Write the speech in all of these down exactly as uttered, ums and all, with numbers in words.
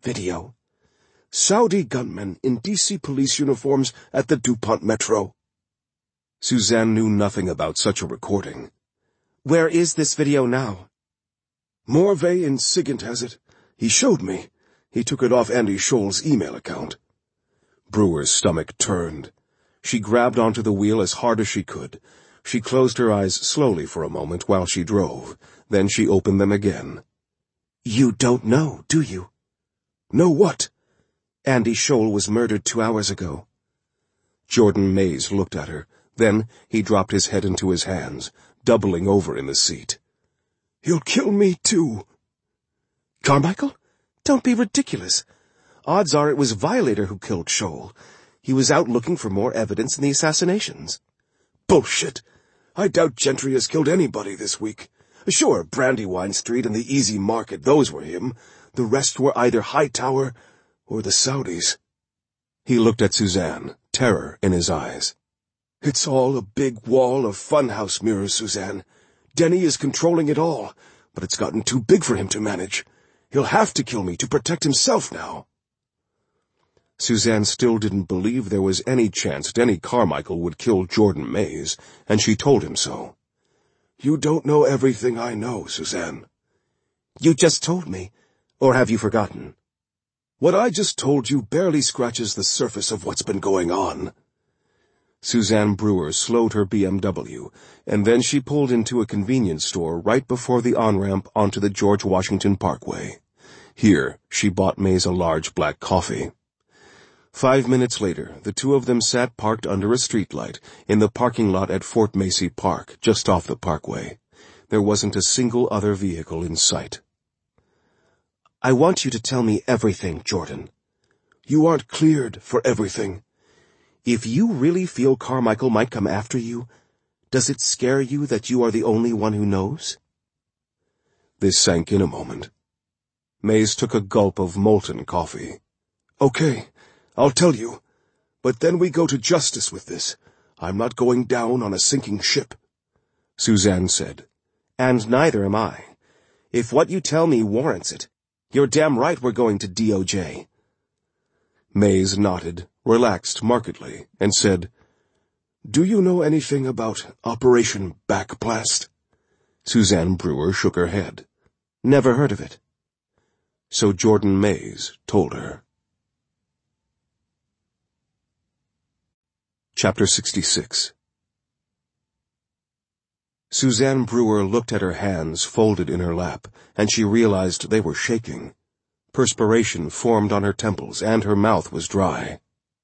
video? Saudi gunmen in D C police uniforms at the DuPont Metro. Suzanne knew nothing about such a recording. Where is this video now? Morvay in Sigint has it. He showed me. He took it off Andy Scholl's email account. Brewer's stomach turned. She grabbed onto the wheel as hard as she could. She closed her eyes slowly for a moment while she drove. Then she opened them again. You don't know, do you? Know what? Andy Scholl was murdered two hours ago. Jordan Mays looked at her. Then he dropped his head into his hands, doubling over in the seat. He'll kill me, too. Carmichael? Don't be ridiculous. Odds are it was Violator who killed Scholl. He was out looking for more evidence in the assassinations. Bullshit. I doubt Gentry has killed anybody this week. Sure, Brandywine Street and the Easy Market, those were him. The rest were either Hightower or the Saudis. He looked at Suzanne, terror in his eyes. It's all a big wall of funhouse mirrors, Suzanne. Denny is controlling it all, but it's gotten too big for him to manage. He'll have to kill me to protect himself now. Suzanne still didn't believe there was any chance Denny Carmichael would kill Jordan Mays, and she told him so. You don't know everything I know, Suzanne. You just told me, or have you forgotten? What I just told you barely scratches the surface of what's been going on. Suzanne Brewer slowed her B M W, and then she pulled into a convenience store right before the on-ramp onto the George Washington Parkway. Here, she bought Mays a large black coffee. Five minutes later, the two of them sat parked under a streetlight in the parking lot at Fort Macy Park, just off the parkway. There wasn't a single other vehicle in sight. I want you to tell me everything, Jordan. You aren't cleared for everything. If you really feel Carmichael might come after you, does it scare you that you are the only one who knows? This sank in a moment. Mays took a gulp of molten coffee. Okay, I'll tell you. But then we go to justice with this. I'm not going down on a sinking ship. Suzanne said. And neither am I. If what you tell me warrants it, you're damn right we're going to D O J. Mays nodded, relaxed markedly, and said, Do you know anything about Operation Backblast? Suzanne Brewer shook her head. Never heard of it. So Jordan Mays told her. Chapter sixty-six. Suzanne Brewer looked at her hands folded in her lap, and she realized they were shaking. Perspiration formed on her temples, and her mouth was dry.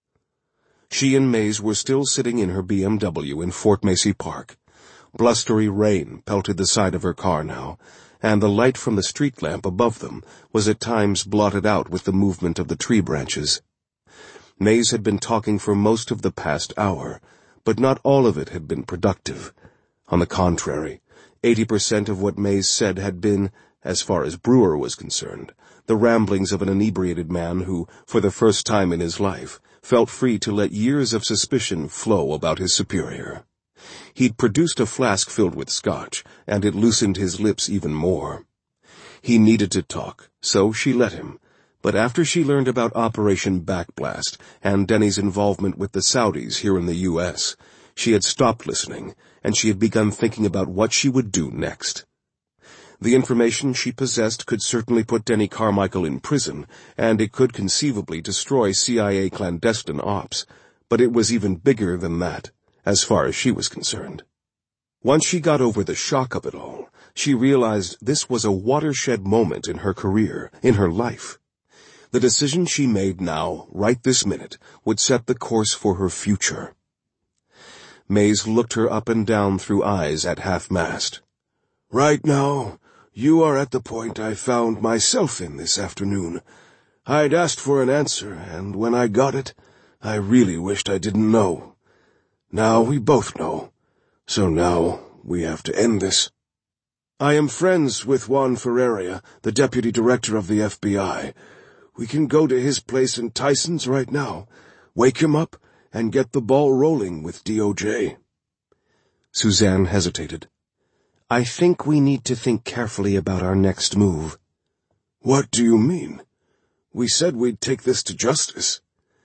She and Mays were still sitting in her B M W in Fort Macy Park. Blustery rain pelted the side of her car now, and the light from the street lamp above them was at times blotted out with the movement of the tree branches. Mays had been talking for most of the past hour, but not all of it had been productive. On the contrary, eighty percent of what Mays said had been, as far as Brewer was concerned, the ramblings of an inebriated man who, for the first time in his life, felt free to let years of suspicion flow about his superior. He'd produced a flask filled with scotch, and it loosened his lips even more. He needed to talk, so she let him. But after she learned about Operation Backblast and Denny's involvement with the Saudis here in the U S, she had stopped listening, and she had begun thinking about what she would do next. The information she possessed could certainly put Denny Carmichael in prison, and it could conceivably destroy C I A clandestine ops, but it was even bigger than that, as far as she was concerned. Once she got over the shock of it all, she realized this was a watershed moment in her career, in her life. The decision she made now, right this minute, would set the course for her future. Mays looked her up and down through eyes at half-mast. Right now, you are at the point I found myself in this afternoon. I'd asked for an answer, and when I got it, I really wished I didn't know. Now we both know. So now we have to end this. I am friends with Juan Ferreira, the deputy director of the F B I. We can go to his place in Tyson's right now, wake him up, and get the ball rolling with D O J. Suzanne hesitated. I think we need to think carefully about our next move. What do you mean? We said we'd take this to justice.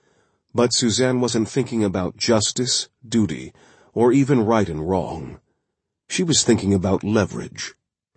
But Suzanne wasn't thinking about justice, duty, or even right and wrong. She was thinking about leverage.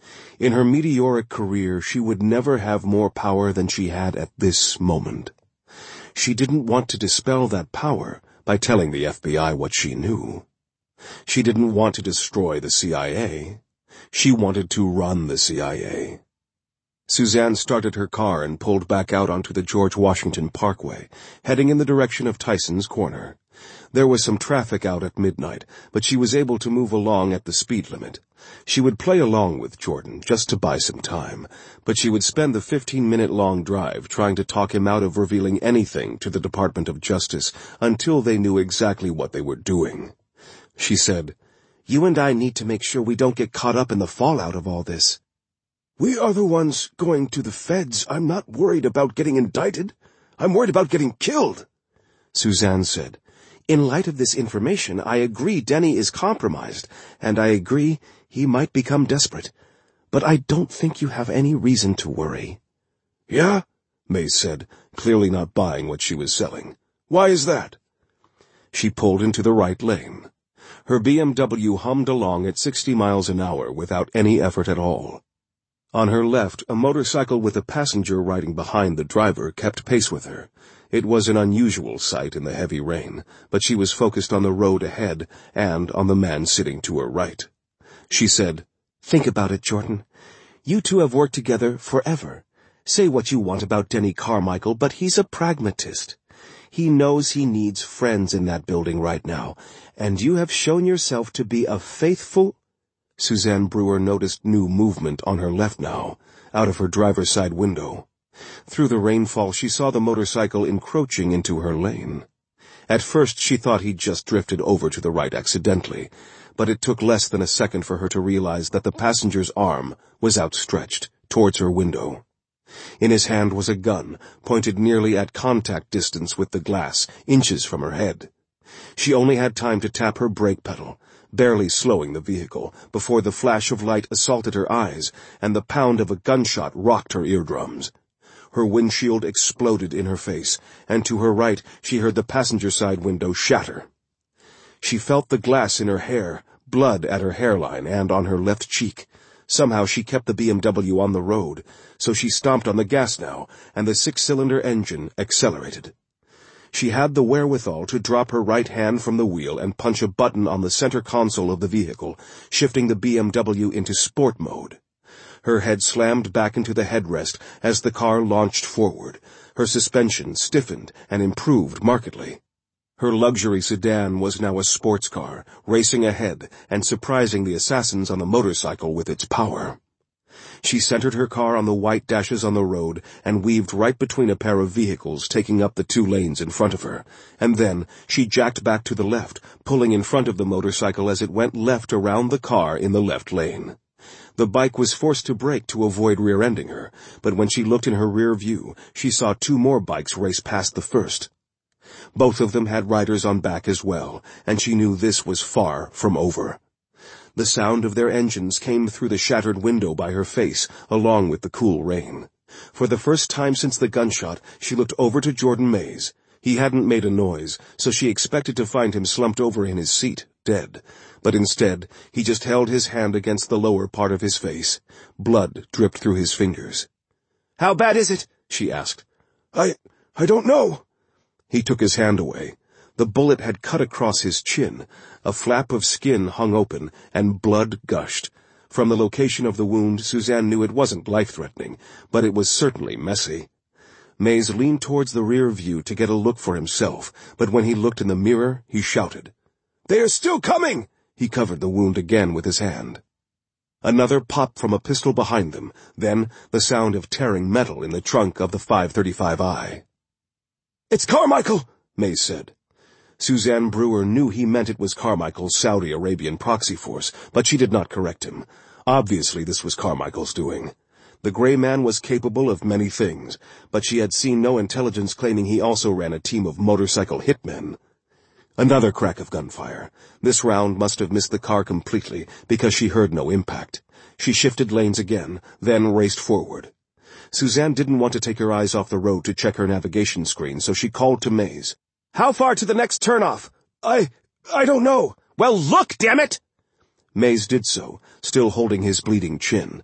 In her meteoric career, she would never have more power than she had at this moment. She didn't want to dispel that power by telling the F B I what she knew. She didn't want to destroy the C I A. She wanted to run the C I A. Suzanne started her car and pulled back out onto the George Washington Parkway, heading in the direction of Tyson's Corner. There was some traffic out at midnight, but she was able to move along at the speed limit. She would play along with Jordan just to buy some time, but she would spend the fifteen-minute-long drive trying to talk him out of revealing anything to the Department of Justice until they knew exactly what they were doing. She said, "You and I need to make sure we don't get caught up in the fallout of all this." We are the ones going to the feds. I'm not worried about getting indicted. I'm worried about getting killed," Suzanne said. "In light of this information, I agree Denny is compromised, and I agree he might become desperate. But I don't think you have any reason to worry." "Yeah?" Mays said, clearly not buying what she was selling. "Why is that?" She pulled into the right lane. Her B M W hummed along at sixty miles an hour without any effort at all. On her left, a motorcycle with a passenger riding behind the driver kept pace with her. It was an unusual sight in the heavy rain, but she was focused on the road ahead and on the man sitting to her right. She said, "Think about it, Jordan. You two have worked together forever. Say what you want about Denny Carmichael, but he's a pragmatist. He knows he needs friends in that building right now, and you have shown yourself to be a faithful—" Suzanne Brewer noticed new movement on her left now, out of her driver's side window. Through the rainfall, she saw the motorcycle encroaching into her lane. At first, she thought he'd just drifted over to the right accidentally, but it took less than a second for her to realize that the passenger's arm was outstretched towards her window. In his hand was a gun, pointed nearly at contact distance with the glass, inches from her head. She only had time to tap her brake pedal, barely slowing the vehicle, before the flash of light assaulted her eyes, and the pound of a gunshot rocked her eardrums. Her windshield exploded in her face, and to her right she heard the passenger side window shatter. She felt the glass in her hair, blood at her hairline and on her left cheek. Somehow she kept the B M W on the road, so she stomped on the gas now, and the six-cylinder engine accelerated. She had the wherewithal to drop her right hand from the wheel and punch a button on the center console of the vehicle, shifting the B M W into sport mode. Her head slammed back into the headrest as the car launched forward. Her suspension stiffened and improved markedly. Her luxury sedan was now a sports car, racing ahead and surprising the assassins on the motorcycle with its power. She centered her car on the white dashes on the road and weaved right between a pair of vehicles taking up the two lanes in front of her, and then she jacked back to the left, pulling in front of the motorcycle as it went left around the car in the left lane. The bike was forced to brake to avoid rear-ending her, but when she looked in her rear view, she saw two more bikes race past the first. Both of them had riders on back as well, and she knew this was far from over. The sound of their engines came through the shattered window by her face, along with the cool rain. For the first time since the gunshot, she looked over to Jordan Mays. He hadn't made a noise, so she expected to find him slumped over in his seat, dead. But instead, he just held his hand against the lower part of his face. Blood dripped through his fingers. "How bad is it?" she asked. I... I don't know." He took his hand away. The bullet had cut across his chin. A flap of skin hung open, and blood gushed. From the location of the wound, Suzanne knew it wasn't life-threatening, but it was certainly messy. Mays leaned towards the rear view to get a look for himself, but when he looked in the mirror, he shouted. "They are still coming!" He covered the wound again with his hand. Another pop from a pistol behind them, then the sound of tearing metal in the trunk of the five thirty-five I. "It's Carmichael," Mays said. Suzanne Brewer knew he meant it was Carmichael's Saudi Arabian proxy force, but she did not correct him. Obviously this was Carmichael's doing. The gray man was capable of many things, but she had seen no intelligence claiming he also ran a team of motorcycle hitmen. Another crack of gunfire. This round must have missed the car completely, because she heard no impact. She shifted lanes again, then raced forward. Suzanne didn't want to take her eyes off the road to check her navigation screen, so she called to Maze. "How far to the next turnoff?" I... I don't know." "Well, look, damn it!" Maze did so, still holding his bleeding chin.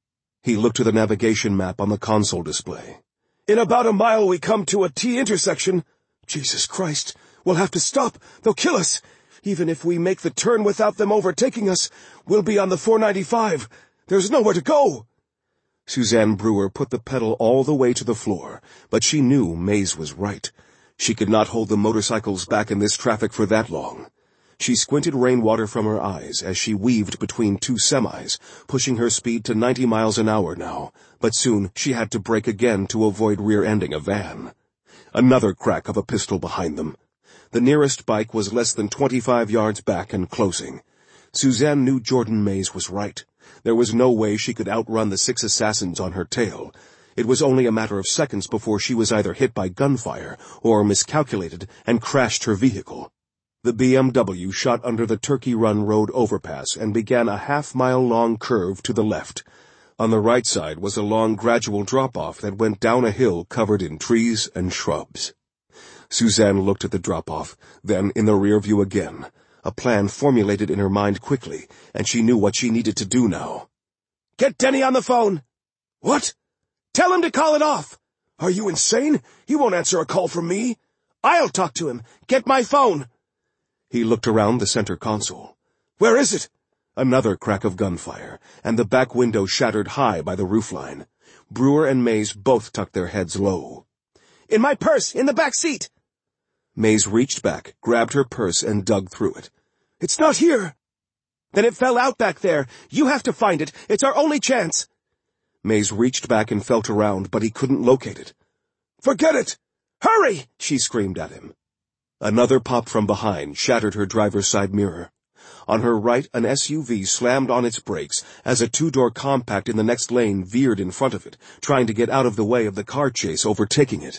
He looked to the navigation map on the console display. "In about a mile we come to a T intersection. Jesus Christ, we'll have to stop. They'll kill us. Even if we make the turn without them overtaking us, we'll be on the four ninety-five. There's nowhere to go." Suzanne Brewer put the pedal all the way to the floor, but she knew Maze was right. She could not hold the motorcycles back in this traffic for that long. She squinted rainwater from her eyes as she weaved between two semis, pushing her speed to ninety miles an hour now, but soon she had to brake again to avoid rear-ending a van. Another crack of a pistol behind them. The nearest bike was less than twenty-five yards back and closing. Suzanne knew Jordan Maze was right. There was no way she could outrun the six assassins on her tail. It was only a matter of seconds before she was either hit by gunfire or miscalculated and crashed her vehicle. The B M W shot under the Turkey Run Road overpass and began a half-mile-long curve to the left. On the right side was a long gradual drop-off that went down a hill covered in trees and shrubs. Suzanne looked at the drop-off, then in the rear view again. A plan formulated in her mind quickly, and she knew what she needed to do now. "Get Denny on the phone." "What?" "Tell him to call it off." "Are you insane? He won't answer a call from me." "I'll talk to him. Get my phone." He looked around the center console. "Where is it?" Another crack of gunfire, and the back window shattered high by the roofline. Brewer and Maze both tucked their heads low. "In my purse, in the back seat." Maze reached back, grabbed her purse, and dug through it. "It's not here." "Then it fell out back there. You have to find it. It's our only chance." Maze reached back and felt around, but he couldn't locate it. "Forget it!" "Hurry!" she screamed at him. Another pop from behind shattered her driver's side mirror. On her right, an S U V slammed on its brakes as a two-door compact in the next lane veered in front of it, trying to get out of the way of the car chase overtaking it.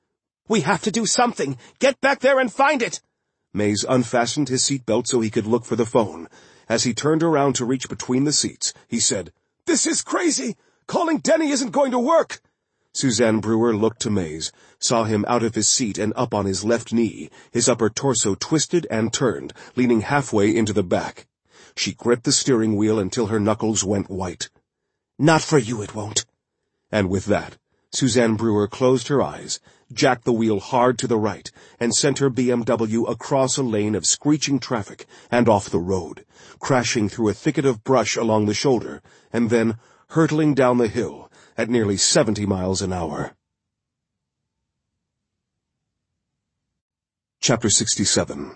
"We have to do something. Get back there and find it." Maze unfastened his seatbelt so he could look for the phone. As he turned around to reach between the seats, he said, "This is crazy. Calling Denny isn't going to work." Suzanne Brewer looked to Maze, saw him out of his seat and up on his left knee, his upper torso twisted and turned, leaning halfway into the back. She gripped the steering wheel until her knuckles went white. "Not for you, it won't." And with that, Suzanne Brewer closed her eyes, jacked the wheel hard to the right, and sent her B M W across a lane of screeching traffic and off the road, crashing through a thicket of brush along the shoulder, and then hurtling down the hill at nearly seventy miles an hour. Chapter sixty-seven.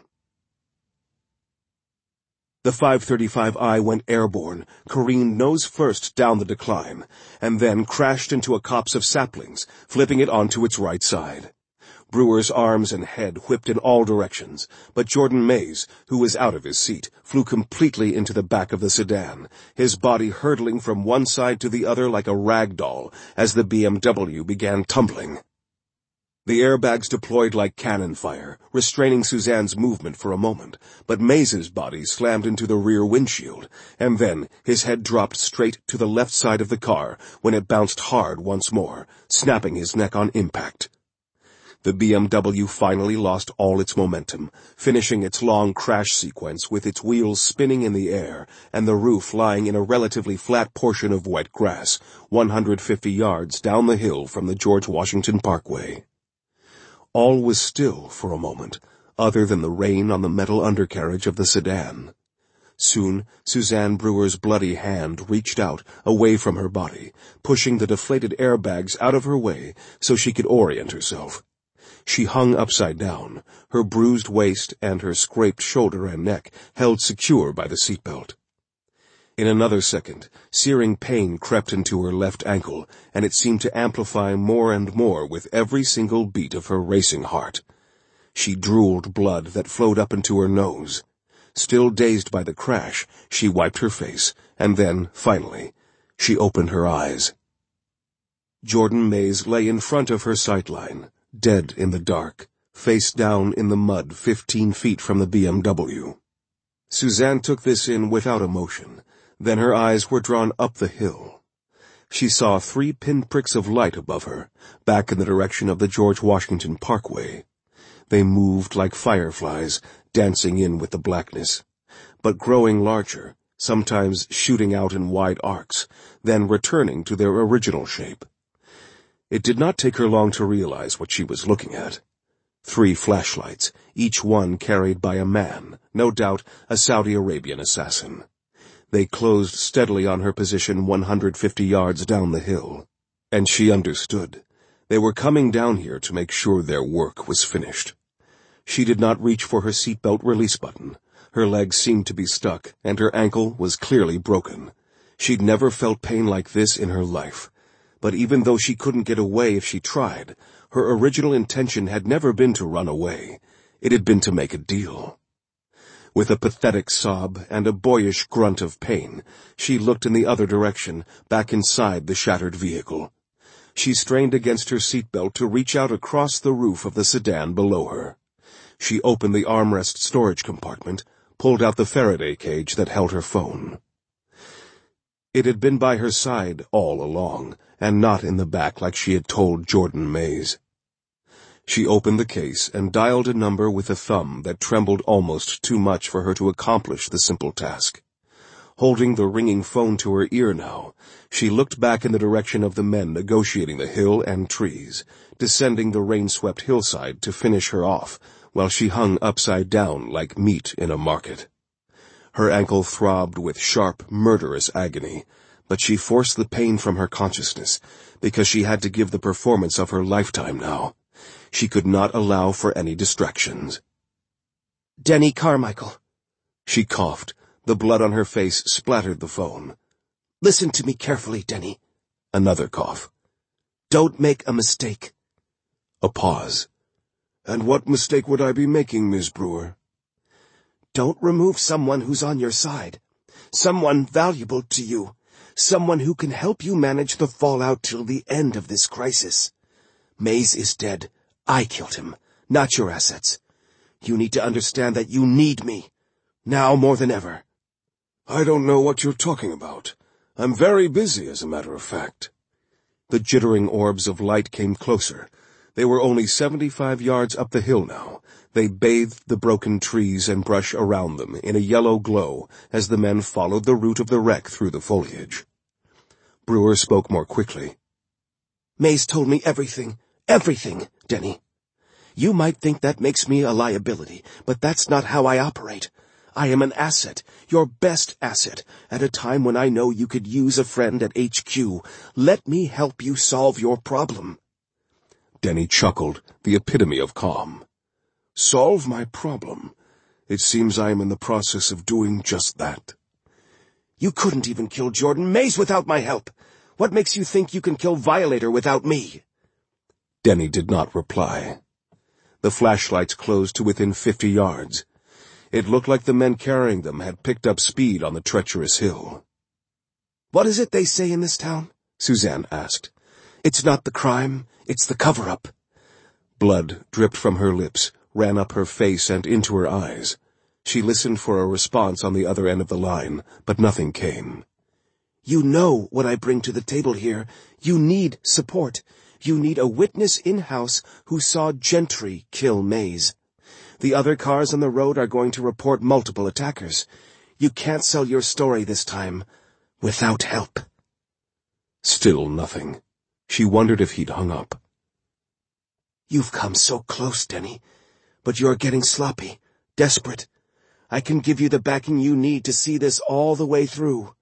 The five thirty-five I went airborne, careened nose first down the decline, and then crashed into a copse of saplings, flipping it onto its right side. Brewer's arms and head whipped in all directions, but Jordan Maze, who was out of his seat, flew completely into the back of the sedan, his body hurtling from one side to the other like a rag doll as the B M W began tumbling. The airbags deployed like cannon fire, restraining Suzanne's movement for a moment, but Maze's body slammed into the rear windshield, and then his head dropped straight to the left side of the car when it bounced hard once more, snapping his neck on impact. The B M W finally lost all its momentum, finishing its long crash sequence with its wheels spinning in the air and the roof lying in a relatively flat portion of wet grass, one hundred fifty yards down the hill from the George Washington Parkway. All was still for a moment, other than the rain on the metal undercarriage of the sedan. Soon, Suzanne Brewer's bloody hand reached out, away from her body, pushing the deflated airbags out of her way so she could orient herself. She hung upside down, her bruised waist and her scraped shoulder and neck held secure by the seatbelt. In another second, searing pain crept into her left ankle, and it seemed to amplify more and more with every single beat of her racing heart. She drooled blood that flowed up into her nose. Still dazed by the crash, she wiped her face, and then, finally, she opened her eyes. Jordan Maze lay in front of her sightline, dead in the dark, face down in the mud fifteen feet from the B M W. Suzanne took this in without emotion. Then her eyes were drawn up the hill. She saw three pinpricks of light above her, back in the direction of the George Washington Parkway. They moved like fireflies, dancing in with the blackness, but growing larger, sometimes shooting out in wide arcs, then returning to their original shape. It did not take her long to realize what she was looking at. Three flashlights, each one carried by a man, no doubt a Saudi Arabian assassin. They closed steadily on her position one hundred fifty yards down the hill. And she understood. They were coming down here to make sure their work was finished. She did not reach for her seatbelt release button. Her leg seemed to be stuck, and her ankle was clearly broken. She'd never felt pain like this in her life. But even though she couldn't get away if she tried, her original intention had never been to run away. It had been to make a deal. With a pathetic sob and a boyish grunt of pain, she looked in the other direction, back inside the shattered vehicle. She strained against her seatbelt to reach out across the roof of the sedan below her. She opened the armrest storage compartment, pulled out the Faraday cage that held her phone. It had been by her side all along, and not in the back like she had told Jordan Mays. She opened the case and dialed a number with a thumb that trembled almost too much for her to accomplish the simple task. Holding the ringing phone to her ear now, she looked back in the direction of the men negotiating the hill and trees, descending the rain-swept hillside to finish her off, while she hung upside down like meat in a market. Her ankle throbbed with sharp, murderous agony, but she forced the pain from her consciousness, because she had to give the performance of her lifetime now. She could not allow for any distractions. Denny Carmichael. She coughed. The blood on her face splattered the phone. Listen to me carefully, Denny. Another cough. Don't make a mistake. A pause. And what mistake would I be making, Miss Brewer? Don't remove someone who's on your side. Someone valuable to you. Someone who can help you manage the fallout till the end of this crisis. Mays is dead. I killed him, not your assets. You need to understand that you need me, now more than ever. I don't know what you're talking about. I'm very busy, as a matter of fact. The jittering orbs of light came closer. They were only seventy-five yards up the hill now. They bathed the broken trees and brush around them in a yellow glow as the men followed the route of the wreck through the foliage. Brewer spoke more quickly. Mays told me everything. Everything, Denny. You might think that makes me a liability, but that's not how I operate. I am an asset, your best asset, at a time when I know you could use a friend at H Q. Let me help you solve your problem. Denny chuckled, the epitome of calm. Solve my problem? It seems I am in the process of doing just that. You couldn't even kill Jordan Mays without my help. What makes you think you can kill Violator without me? Denny did not reply. The flashlights closed to within fifty yards. It looked like the men carrying them had picked up speed on the treacherous hill. What is it they say in this town? Suzanne asked. It's not the crime, it's the cover-up. Blood dripped from her lips, ran up her face and into her eyes. She listened for a response on the other end of the line, but nothing came. You know what I bring to the table here. You need support. You need a witness in-house who saw Gentry kill Mays. The other cars on the road are going to report multiple attackers. You can't sell your story this time without help. Still nothing. She wondered if he'd hung up. You've come so close, Denny, but you're getting sloppy, desperate. I can give you the backing you need to see this all the way through.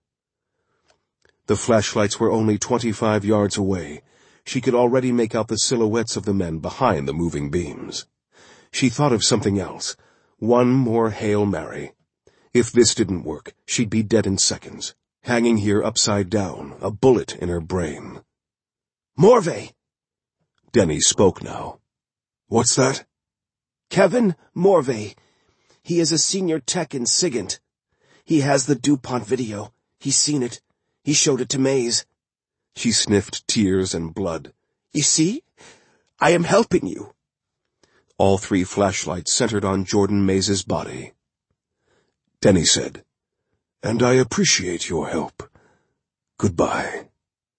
The flashlights were only twenty-five yards away. She could already make out the silhouettes of the men behind the moving beams. She thought of something else. One more Hail Mary. If this didn't work, she'd be dead in seconds, hanging here upside down, a bullet in her brain. Morvay! Denny spoke now. What's that? Kevin Morvay. He is a senior tech in SIGINT. He has the DuPont video. He's seen it. He showed it to Mays. She sniffed tears and blood. You see? I am helping you. All three flashlights centered on Jordan Mays's body. Denny said, And I appreciate your help. Goodbye.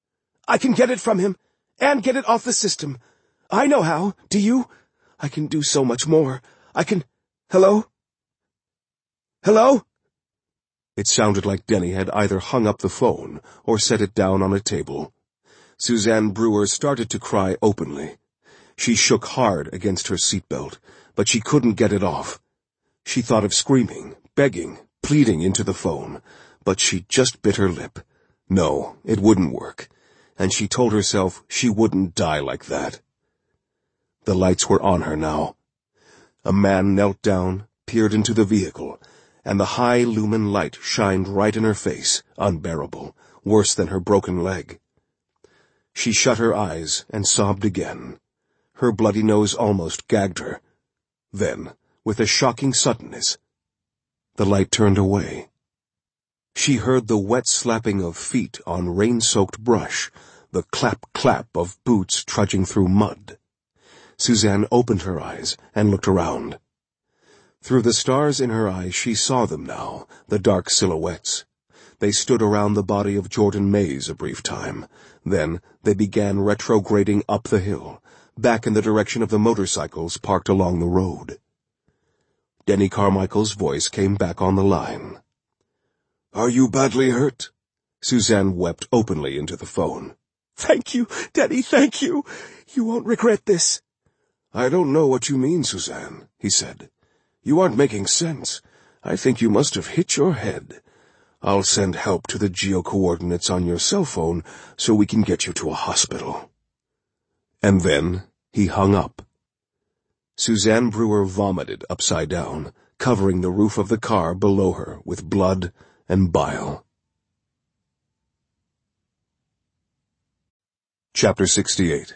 I can get it from him, and get it off the system. I know how. Do you? I can do so much more. I can... Hello? Hello? It sounded like Denny had either hung up the phone or set it down on a table. Suzanne Brewer started to cry openly. She shook hard against her seatbelt, but she couldn't get it off. She thought of screaming, begging, pleading into the phone, but she just bit her lip. No, it wouldn't work, and she told herself she wouldn't die like that. The lights were on her now. A man knelt down, peered into the vehicle, and the high lumen light shined right in her face, unbearable, worse than her broken leg. She shut her eyes and sobbed again. Her bloody nose almost gagged her. Then, with a shocking suddenness, the light turned away. She heard the wet slapping of feet on rain-soaked brush, the clap-clap of boots trudging through mud. Suzanne opened her eyes and looked around. Through the stars in her eyes she saw them now, the dark silhouettes. They stood around the body of Jordan Mays a brief time. Then they began retrograding up the hill, back in the direction of the motorcycles parked along the road. Denny Carmichael's voice came back on the line. "Are you badly hurt?" Suzanne wept openly into the phone. Thank you, Denny, thank you. You won't regret this. "I don't know what you mean, Suzanne," he said. "You aren't making sense. I think you must have hit your head. I'll send help to the geo-coordinates on your cell phone so we can get you to a hospital." And then he hung up. Suzanne Brewer vomited upside down, covering the roof of the car below her with blood and bile. Chapter sixty-eight.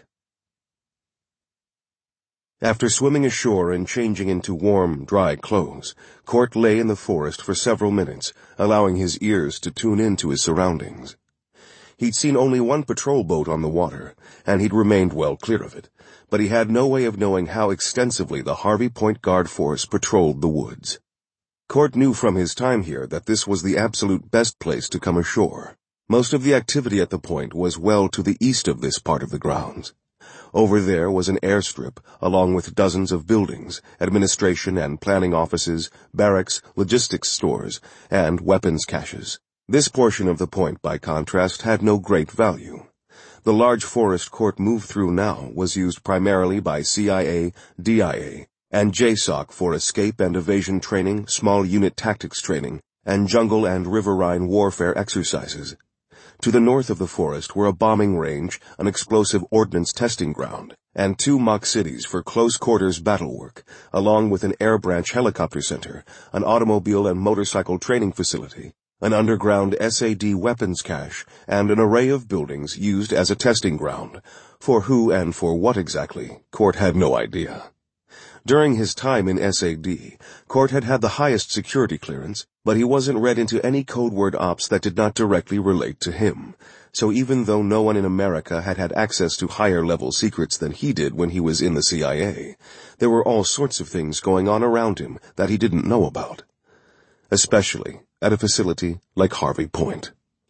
After swimming ashore and changing into warm, dry clothes, Cort lay in the forest for several minutes, allowing his ears to tune in to his surroundings. He'd seen only one patrol boat on the water, and he'd remained well clear of it, but he had no way of knowing how extensively the Harvey Point Guard Force patrolled the woods. Cort knew from his time here that this was the absolute best place to come ashore. Most of the activity at the point was well to the east of this part of the grounds. Over there was an airstrip, along with dozens of buildings, administration and planning offices, barracks, logistics stores, and weapons caches. This portion of the point, by contrast, had no great value. The large forest Cort moved through now was used primarily by C I A, D I A, and J SOC for escape and evasion training, small unit tactics training, and jungle and riverine warfare exercises. To the north of the forest were a bombing range, an explosive ordnance testing ground, and two mock cities for close-quarters battle work, along with an air branch helicopter center, an automobile and motorcycle training facility, an underground S A D weapons cache, and an array of buildings used as a testing ground. For who and for what exactly, Cort had no idea. During his time in S A D, Cort had had the highest security clearance, but he wasn't read into any code word ops that did not directly relate to him. So even though no one in America had had access to higher-level secrets than he did when he was in the C I A, there were all sorts of things going on around him that he didn't know about. Especially at a facility like Harvey Point.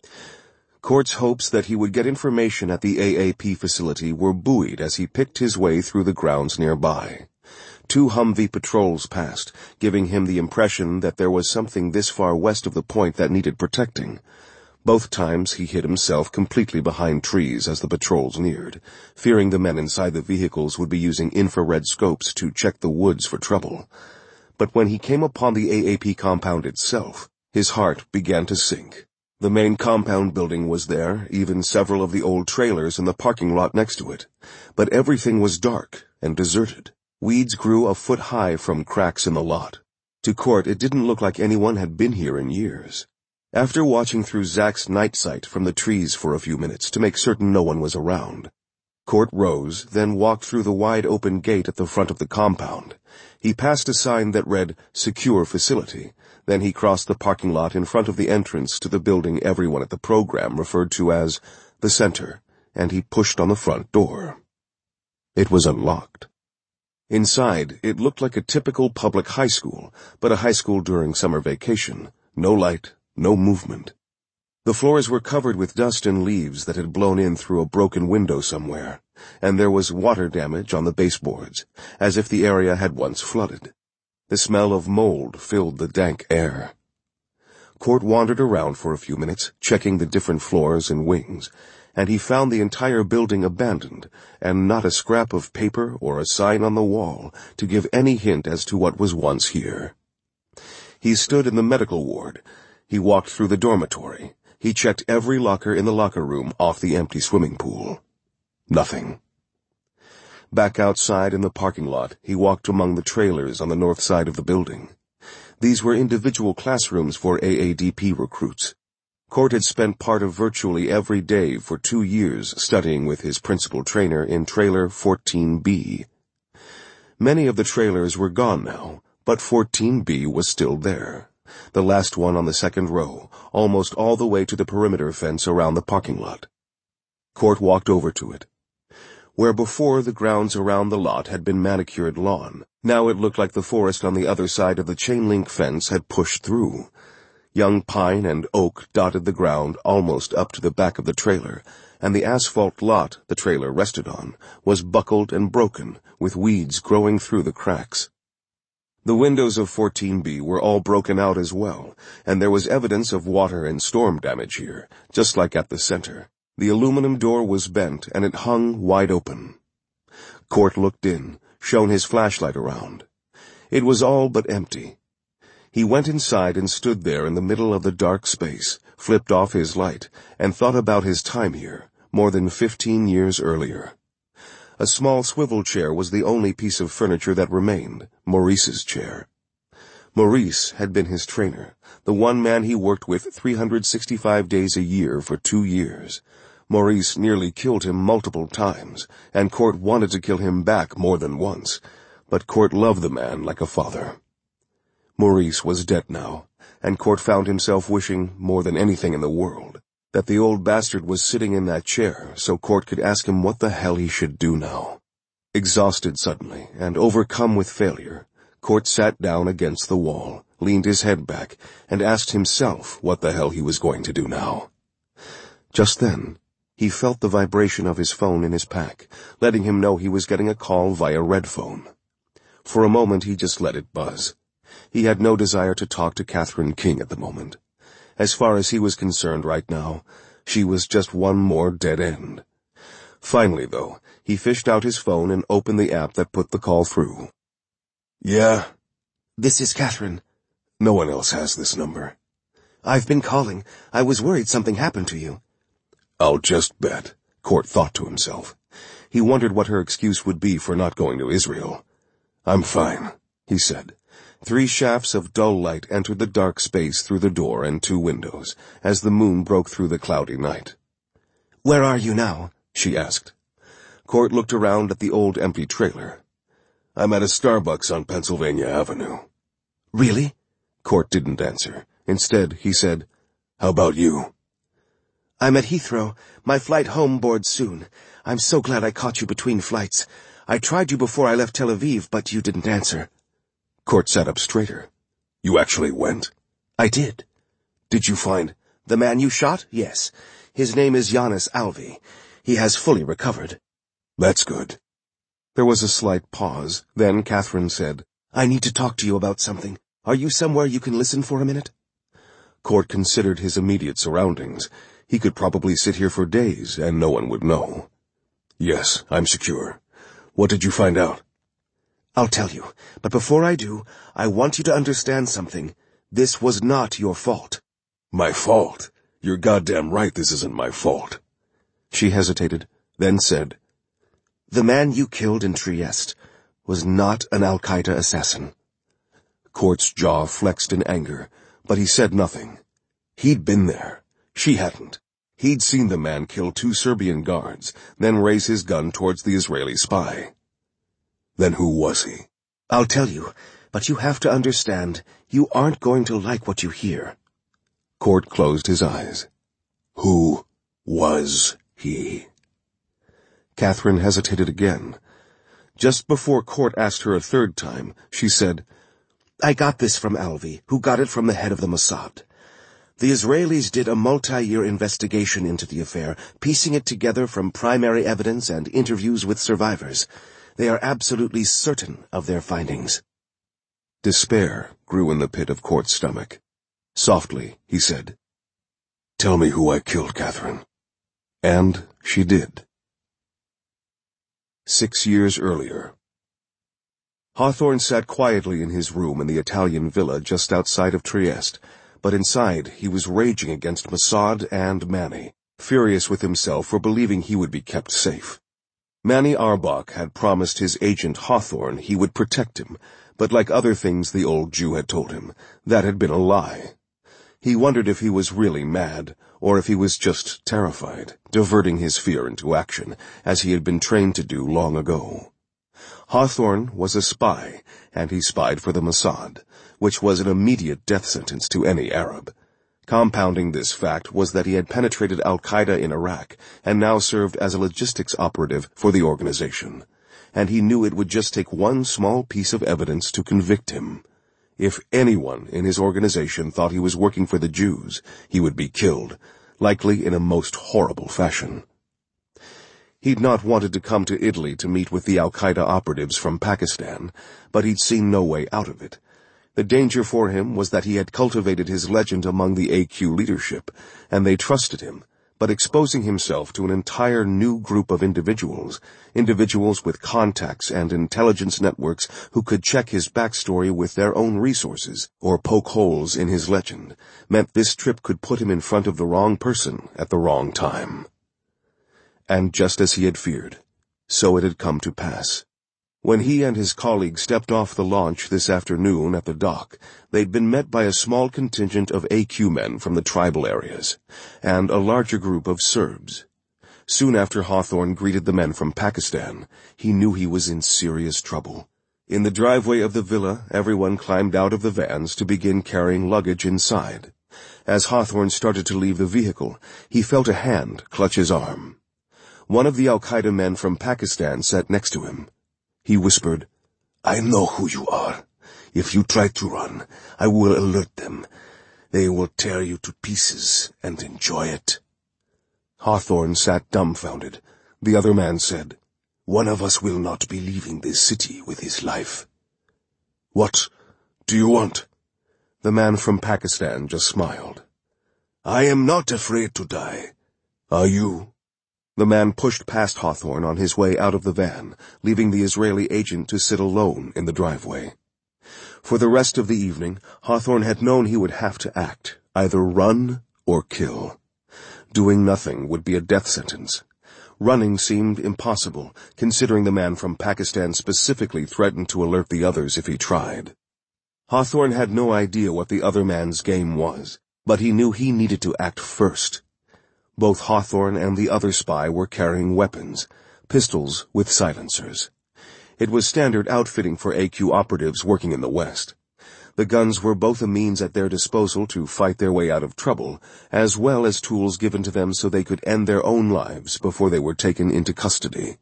Cort's hopes that he would get information at the A A P facility were buoyed as he picked his way through the grounds nearby. Two Humvee patrols passed, giving him the impression that there was something this far west of the point that needed protecting. Both times he hid himself completely behind trees as the patrols neared, fearing the men inside the vehicles would be using infrared scopes to check the woods for trouble. But when he came upon the A A P compound itself, his heart began to sink. The main compound building was there, even several of the old trailers in the parking lot next to it. But everything was dark and deserted. Weeds grew a foot high from cracks in the lot. To Cort, it didn't look like anyone had been here in years. After watching through Zach's night sight from the trees for a few minutes to make certain no one was around, Cort rose, then walked through the wide-open gate at the front of the compound. He passed a sign that read, Secure Facility. Then he crossed the parking lot in front of the entrance to the building everyone at the program referred to as the Center, and he pushed on the front door. It was unlocked. Inside, it looked like a typical public high school, but a high school during summer vacation. No light, no movement. The floors were covered with dust and leaves that had blown in through a broken window somewhere, and there was water damage on the baseboards, as if the area had once flooded. The smell of mold filled the dank air. Cort wandered around for a few minutes, checking the different floors and wings, and he found the entire building abandoned, and not a scrap of paper or a sign on the wall to give any hint as to what was once here. He stood in the medical ward. He walked through the dormitory. He checked every locker in the locker room off the empty swimming pool. Nothing. Back outside in the parking lot, he walked among the trailers on the north side of the building. These were individual classrooms for A A D P recruits. Cort had spent part of virtually every day for two years studying with his principal trainer in Trailer fourteen B. Many of the trailers were gone now, but fourteen B was still there, the last one on the second row, almost all the way to the perimeter fence around the parking lot. Cort walked over to it. Where before the grounds around the lot had been manicured lawn, now it looked like the forest on the other side of the chain-link fence had pushed through. Young pine and oak dotted the ground almost up to the back of the trailer, and the asphalt lot the trailer rested on was buckled and broken, with weeds growing through the cracks. The windows of fourteen B were all broken out as well, and there was evidence of water and storm damage here, just like at the center. The aluminum door was bent, and it hung wide open. Cort looked in, shone his flashlight around. It was all but empty. He went inside and stood there in the middle of the dark space, flipped off his light, and thought about his time here, more than fifteen years earlier. A small swivel chair was the only piece of furniture that remained, Maurice's chair. Maurice had been his trainer, the one man he worked with three hundred sixty-five days a year for two years. Maurice nearly killed him multiple times, and Cort wanted to kill him back more than once, but Cort loved the man like a father. Maurice was dead now, and Cort found himself wishing, more than anything in the world, that the old bastard was sitting in that chair so Cort could ask him what the hell he should do now. Exhausted suddenly, and overcome with failure, Cort sat down against the wall, leaned his head back, and asked himself what the hell he was going to do now. Just then, he felt the vibration of his phone in his pack, letting him know he was getting a call via red phone. For a moment he just let it buzz. He had no desire to talk to Catherine King at the moment. As far as he was concerned right now, she was just one more dead end. Finally, though, he fished out his phone and opened the app that put the call through. Yeah? This is Catherine. No one else has this number. I've been calling. I was worried something happened to you. I'll just bet, Cort thought to himself. He wondered what her excuse would be for not going to Israel. I'm fine, he said. Three shafts of dull light entered the dark space through the door and two windows, as the moon broke through the cloudy night. Where are you now? She asked. Cort looked around at the old empty trailer. I'm at a Starbucks on Pennsylvania Avenue. Really? Cort didn't answer. Instead, he said, How about you? I'm at Heathrow. My flight home boards soon. I'm so glad I caught you between flights. I tried you before I left Tel Aviv, but you didn't answer. Cort sat up straighter. You actually went? I did. Did you find... The man you shot? Yes. His name is Giannis Alvi. He has fully recovered. That's good. There was a slight pause. Then Catherine said, I need to talk to you about something. Are you somewhere you can listen for a minute? Cort considered his immediate surroundings. He could probably sit here for days, and no one would know. Yes, I'm secure. What did you find out? I'll tell you, but before I do, I want you to understand something. This was not your fault. My fault? You're goddamn right this isn't my fault. She hesitated, then said, The man you killed in Trieste was not an Al-Qaeda assassin. Cort's jaw flexed in anger, but he said nothing. He'd been there. She hadn't. He'd seen the man kill two Serbian guards, then raise his gun towards the Israeli spy. Then who was he? I'll tell you, but you have to understand, you aren't going to like what you hear. Cort closed his eyes. Who was he? Catherine hesitated again. Just before Cort asked her a third time, she said, I got this from Alvi, who got it from the head of the Mossad. The Israelis did a multi-year investigation into the affair, piecing it together from primary evidence and interviews with survivors. They are absolutely certain of their findings. Despair grew in the pit of Court's stomach. Softly, he said, "Tell me who I killed, Catherine." And she did. Six years earlier. Hawthorne sat quietly in his room in the Italian villa just outside of Trieste, but inside he was raging against Mossad and Manny, furious with himself for believing he would be kept safe. Manny Arbach had promised his agent Hawthorne he would protect him, but like other things the old Jew had told him, that had been a lie. He wondered if he was really mad, or if he was just terrified, diverting his fear into action, as he had been trained to do long ago. Hawthorne was a spy, and he spied for the Mossad, which was an immediate death sentence to any Arab. Compounding this fact was that he had penetrated Al-Qaeda in Iraq and now served as a logistics operative for the organization, and he knew it would just take one small piece of evidence to convict him. If anyone in his organization thought he was working for the Jews, he would be killed, likely in a most horrible fashion. He'd not wanted to come to Italy to meet with the Al-Qaeda operatives from Pakistan, but he'd seen no way out of it. The danger for him was that he had cultivated his legend among the A Q leadership, and they trusted him, but exposing himself to an entire new group of individuals, individuals with contacts and intelligence networks who could check his backstory with their own resources or poke holes in his legend, meant this trip could put him in front of the wrong person at the wrong time. And just as he had feared, so it had come to pass. When he and his colleagues stepped off the launch this afternoon at the dock, they'd been met by a small contingent of A Q men from the tribal areas, and a larger group of Serbs. Soon after Hawthorne greeted the men from Pakistan, he knew he was in serious trouble. In the driveway of the villa, everyone climbed out of the vans to begin carrying luggage inside. As Hawthorne started to leave the vehicle, he felt a hand clutch his arm. One of the Al-Qaeda men from Pakistan sat next to him. He whispered, "I know who you are. If you try to run, I will alert them. They will tear you to pieces and enjoy it." Hawthorne sat dumbfounded. The other man said, "One of us will not be leaving this city with his life." "What do you want?" The man from Pakistan just smiled. "I am not afraid to die. Are you?" The man pushed past Hawthorne on his way out of the van, leaving the Israeli agent to sit alone in the driveway. For the rest of the evening, Hawthorne had known he would have to act, either run or kill. Doing nothing would be a death sentence. Running seemed impossible, considering the man from Pakistan specifically threatened to alert the others if he tried. Hawthorne had no idea what the other man's game was, but he knew he needed to act first. Both Hawthorne and the other spy were carrying weapons, pistols with silencers. It was standard outfitting for A Q operatives working in the West. The guns were both a means at their disposal to fight their way out of trouble, as well as tools given to them so they could end their own lives before they were taken into custody.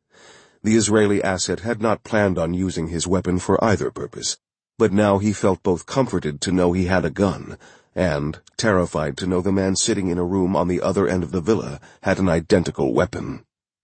The Israeli asset had not planned on using his weapon for either purpose, but now he felt both comforted to know he had a gun, and terrified to know the man sitting in a room on the other end of the villa had an identical weapon.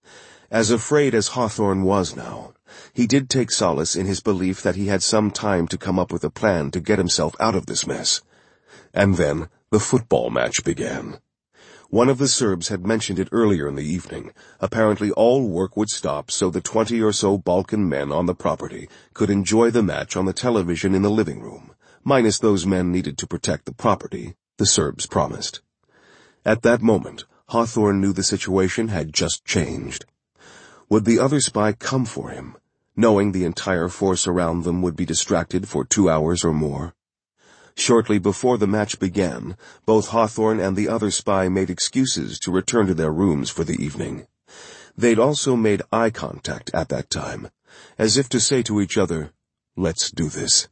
As afraid as Hawthorne was now, he did take solace in his belief that he had some time to come up with a plan to get himself out of this mess. And then the football match began. One of the Serbs had mentioned it earlier in the evening. Apparently all work would stop so the twenty or so Balkan men on the property could enjoy the match on the television in the living room. Minus those men needed to protect the property, the Serbs promised. At that moment, Hawthorne knew the situation had just changed. Would the other spy come for him, knowing the entire force around them would be distracted for two hours or more? Shortly before the match began, both Hawthorne and the other spy made excuses to return to their rooms for the evening. They'd also made eye contact at that time, as if to say to each other, "Let's do this."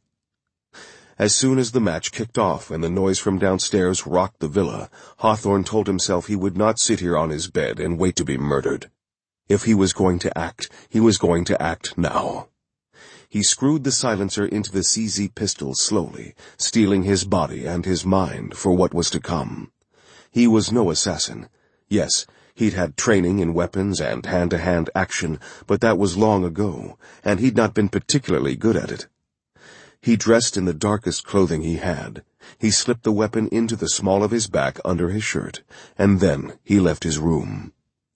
As soon as the match kicked off and the noise from downstairs rocked the villa, Hawthorne told himself he would not sit here on his bed and wait to be murdered. If he was going to act, he was going to act now. He screwed the silencer into the C Z pistol slowly, steeling his body and his mind for what was to come. He was no assassin. Yes, he'd had training in weapons and hand-to-hand action, but that was long ago, and he'd not been particularly good at it. He dressed in the darkest clothing he had. He slipped the weapon into the small of his back under his shirt, and then he left his room.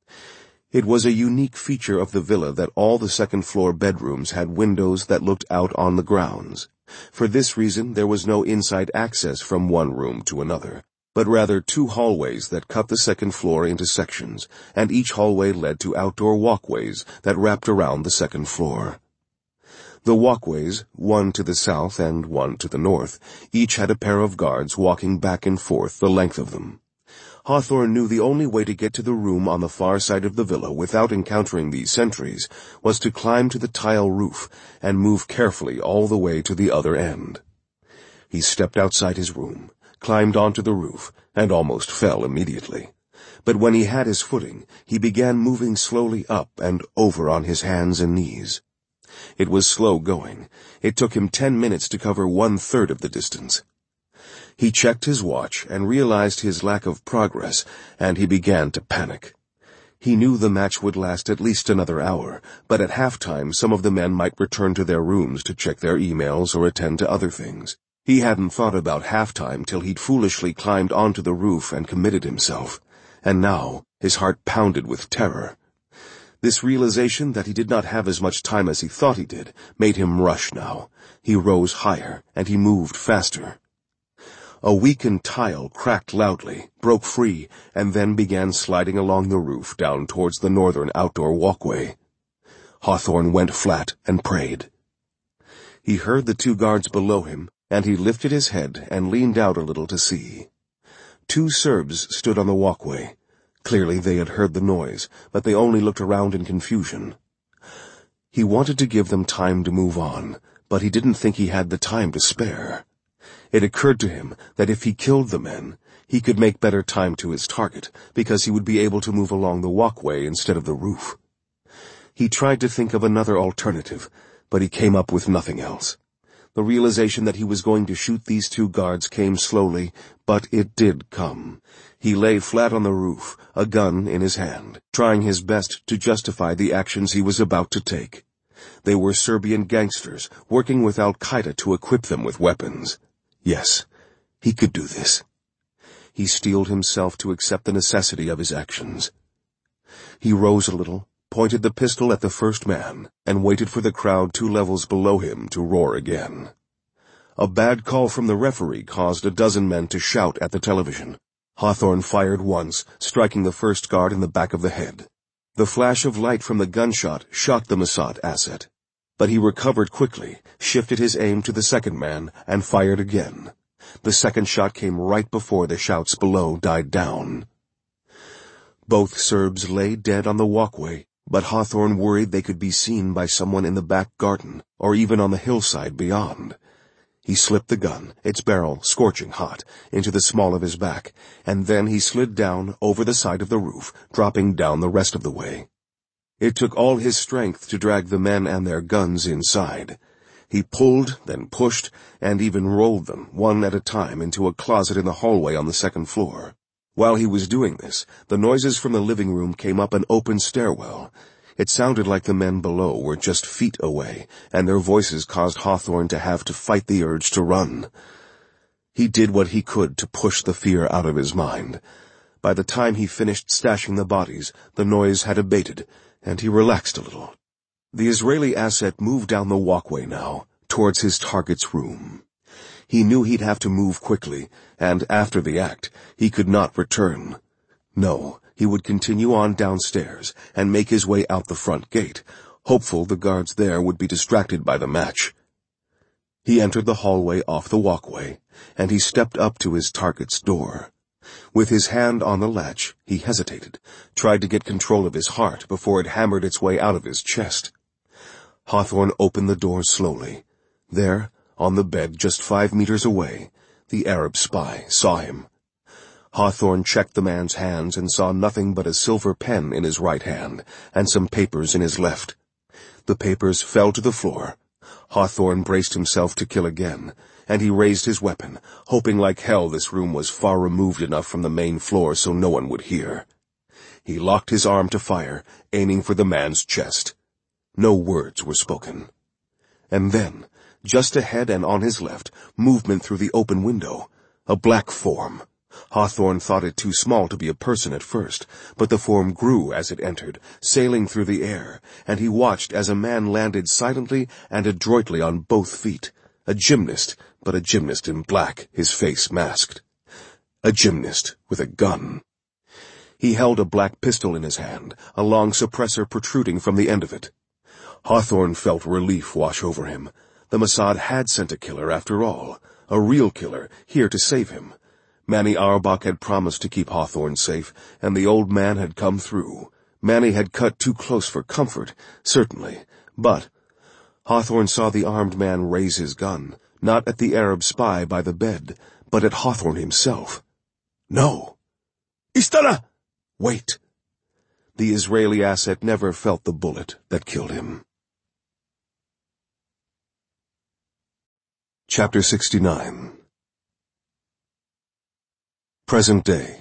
It was a unique feature of the villa that all the second-floor bedrooms had windows that looked out on the grounds. For this reason, there was no inside access from one room to another, but rather two hallways that cut the second floor into sections, and each hallway led to outdoor walkways that wrapped around the second floor. The walkways, one to the south and one to the north, each had a pair of guards walking back and forth the length of them. Hawthorne knew the only way to get to the room on the far side of the villa without encountering these sentries was to climb to the tile roof and move carefully all the way to the other end. He stepped outside his room, climbed onto the roof, and almost fell immediately. But when he had his footing, he began moving slowly up and over on his hands and knees. It was slow going. It took him ten minutes to cover one-third of the distance. He checked his watch and realized his lack of progress, and he began to panic. He knew the match would last at least another hour, but at halftime some of the men might return to their rooms to check their emails or attend to other things. He hadn't thought about halftime till he'd foolishly climbed onto the roof and committed himself, and now his heart pounded with terror. This realization that he did not have as much time as he thought he did made him rush now. He rose higher, and he moved faster. A weakened tile cracked loudly, broke free, and then began sliding along the roof down towards the northern outdoor walkway. Hawthorne went flat and prayed. He heard the two guards below him, and he lifted his head and leaned out a little to see. Two Serbs stood on the walkway. Clearly they had heard the noise, but they only looked around in confusion. He wanted to give them time to move on, but he didn't think he had the time to spare. It occurred to him that if he killed the men, he could make better time to his target, because he would be able to move along the walkway instead of the roof. He tried to think of another alternative, but he came up with nothing else. The realization that he was going to shoot these two guards came slowly, but it did come. He lay flat on the roof, a gun in his hand, trying his best to justify the actions he was about to take. They were Serbian gangsters, working with Al-Qaeda to equip them with weapons. Yes, he could do this. He steeled himself to accept the necessity of his actions. He rose a little, pointed the pistol at the first man, and waited for the crowd two levels below him to roar again. A bad call from the referee caused a dozen men to shout at the television. Hawthorne fired once, striking the first guard in the back of the head. The flash of light from the gunshot shocked the Mossad asset. But he recovered quickly, shifted his aim to the second man, and fired again. The second shot came right before the shouts below died down. Both Serbs lay dead on the walkway, but Hawthorne worried they could be seen by someone in the back garden, or even on the hillside beyond. He slipped the gun, its barrel scorching hot, into the small of his back, and then he slid down over the side of the roof, dropping down the rest of the way. It took all his strength to drag the men and their guns inside. He pulled, then pushed, and even rolled them, one at a time, into a closet in the hallway on the second floor. While he was doing this, the noises from the living room came up an open stairwell. It sounded like the men below were just feet away, and their voices caused Hawthorne to have to fight the urge to run. He did what he could to push the fear out of his mind. By the time he finished stashing the bodies, the noise had abated, and he relaxed a little. The Israeli asset moved down the walkway now, towards his target's room. He knew he'd have to move quickly, and after the act, he could not return. No, he would continue on downstairs and make his way out the front gate, hopeful the guards there would be distracted by the match. He entered the hallway off the walkway, and he stepped up to his target's door. With his hand on the latch, he hesitated, tried to get control of his heart before it hammered its way out of his chest. Hawthorne opened the door slowly. There, on the bed just five meters away, the Arab spy saw him. Hawthorne checked the man's hands and saw nothing but a silver pen in his right hand and some papers in his left. The papers fell to the floor. Hawthorne braced himself to kill again, and he raised his weapon, hoping like hell this room was far removed enough from the main floor so no one would hear. He locked his arm to fire, aiming for the man's chest. No words were spoken. And then, just ahead and on his left, movement through the open window. A black form. Hawthorne thought it too small to be a person at first, but the form grew as it entered, sailing through the air, and he watched as a man landed silently and adroitly on both feet. A gymnast, but a gymnast in black, his face masked. A gymnast with a gun. He held a black pistol in his hand, a long suppressor protruding from the end of it. Hawthorne felt relief wash over him. The Mossad had sent a killer after all, a real killer, here to save him. Manny Auerbach had promised to keep Hawthorne safe, and the old man had come through. Manny had cut too close for comfort, certainly, but Hawthorne saw the armed man raise his gun, not at the Arab spy by the bed, but at Hawthorne himself. No. Istana! Wait. The Israeli asset never felt the bullet that killed him. Chapter sixty-nine. Present day.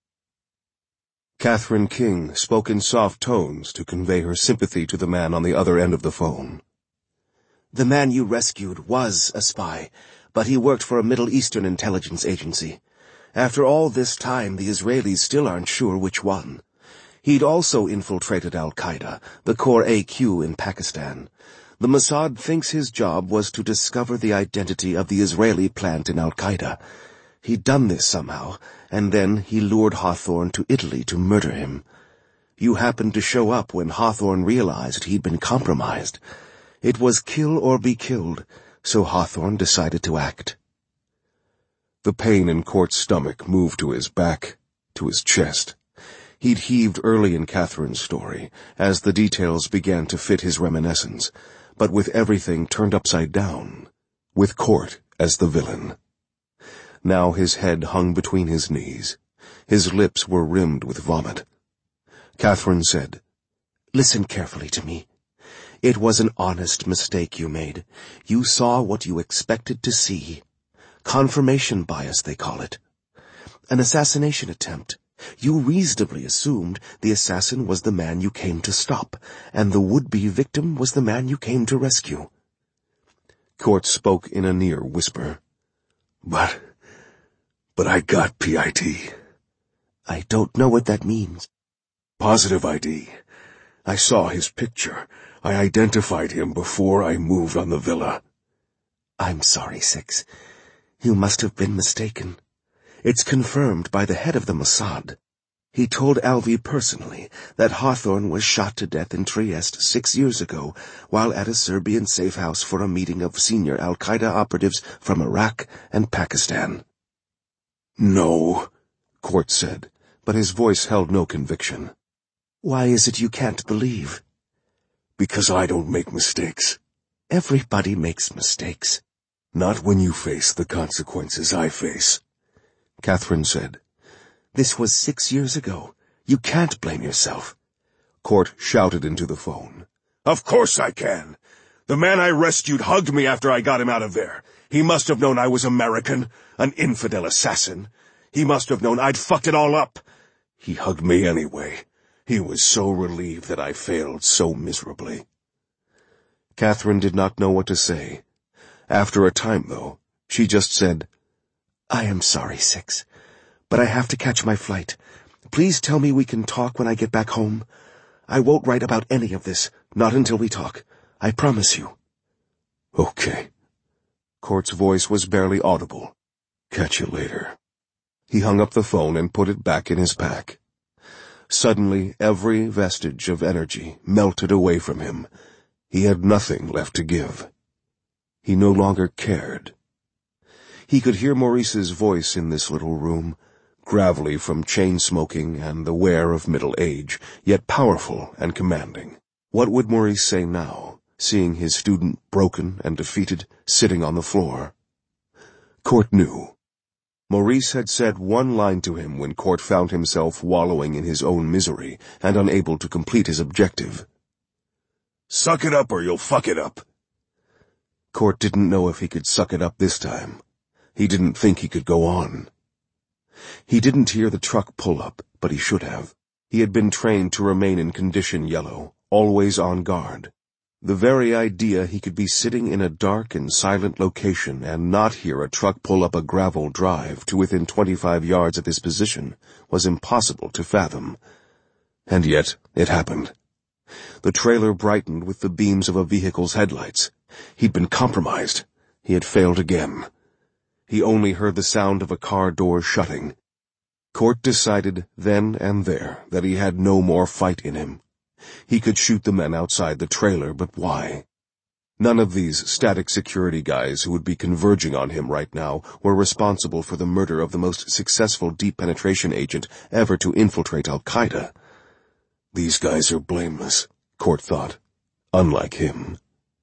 Catherine King spoke in soft tones to convey her sympathy to the man on the other end of the phone. The man you rescued was a spy, but he worked for a Middle Eastern intelligence agency. After all this time, the Israelis still aren't sure which one. He'd also infiltrated Al-Qaeda, the core A Q in Pakistan. The Mossad thinks his job was to discover the identity of the Israeli plant in Al-Qaeda. He'd done this somehow, and then he lured Hawthorne to Italy to murder him. You happened to show up when Hawthorne realized he'd been compromised. It was kill or be killed, so Hawthorne decided to act. The pain in Court's stomach moved to his back, to his chest. He'd heaved early in Catherine's story, as the details began to fit his reminiscence, but with everything turned upside down, with Court as the villain. Now his head hung between his knees. His lips were rimmed with vomit. Catherine said, "Listen carefully to me. It was an honest mistake you made. You saw what you expected to see. Confirmation bias, they call it. An assassination attempt. You reasonably assumed the assassin was the man you came to stop, and the would-be victim was the man you came to rescue." Court spoke in a near whisper. But, but I got P I D. I don't know what that means. Positive I D. I saw his picture. I identified him before I moved on the villa. I'm sorry, Six. You must have been mistaken. It's confirmed by the head of the Mossad. He told Alvey personally that Hawthorne was shot to death in Trieste six years ago while at a Serbian safe house for a meeting of senior Al-Qaeda operatives from Iraq and Pakistan. No, Court said, but his voice held no conviction. Why is it you can't believe? Because I don't make mistakes. Everybody makes mistakes. Not when you face the consequences I face, Catherine said. This was six years ago. You can't blame yourself. Court shouted into the phone. Of course I can. The man I rescued hugged me after I got him out of there. He must have known I was American, an infidel assassin. He must have known I'd fucked it all up. He hugged me anyway. He was so relieved that I failed so miserably. Catherine did not know what to say. After a time, though, she just said, I am sorry, Six, but I have to catch my flight. Please tell me we can talk when I get back home. I won't write about any of this, not until we talk. I promise you. Okay. Court's voice was barely audible. Catch you later. He hung up the phone and put it back in his pack. Suddenly, every vestige of energy melted away from him. He had nothing left to give. He no longer cared. He could hear Maurice's voice in this little room, gravelly from chain-smoking and the wear of middle age, yet powerful and commanding. What would Maurice say now, seeing his student broken and defeated, sitting on the floor? Court knew. Maurice had said one line to him when Court found himself wallowing in his own misery and unable to complete his objective. Suck it up or you'll fuck it up. Cort didn't know if he could suck it up this time. He didn't think he could go on. He didn't hear the truck pull up, but he should have. He had been trained to remain in condition yellow, always on guard. The very idea he could be sitting in a dark and silent location and not hear a truck pull up a gravel drive to within twenty-five yards of his position was impossible to fathom. And yet, it happened. The trailer brightened with the beams of a vehicle's headlights. He'd been compromised. He had failed again. He only heard the sound of a car door shutting. Cort decided then and there that he had no more fight in him. He could shoot the men outside the trailer, but why? None of these static security guys who would be converging on him right now were responsible for the murder of the most successful deep penetration agent ever to infiltrate Al-Qaeda. These guys are blameless, Cort thought, unlike him.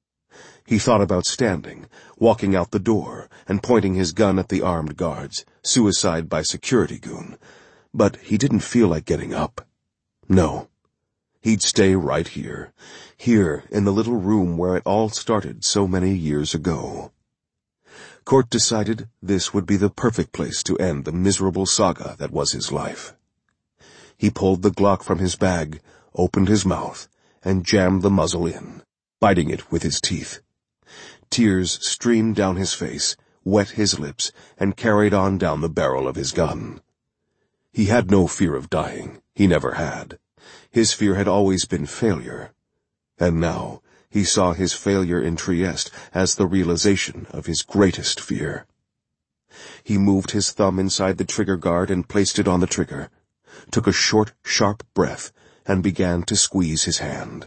He thought about standing, walking out the door, and pointing his gun at the armed guards, suicide by security goon. But he didn't feel like getting up. No. He'd stay right here, here in the little room where it all started so many years ago. Cort decided this would be the perfect place to end the miserable saga that was his life. He pulled the Glock from his bag, opened his mouth, and jammed the muzzle in, biting it with his teeth. Tears streamed down his face, wet his lips, and carried on down the barrel of his gun. He had no fear of dying. He never had. His fear had always been failure. And now he saw his failure in Trieste as the realization of his greatest fear. He moved his thumb inside the trigger guard and placed it on the trigger, took a short, sharp breath, and began to squeeze his hand.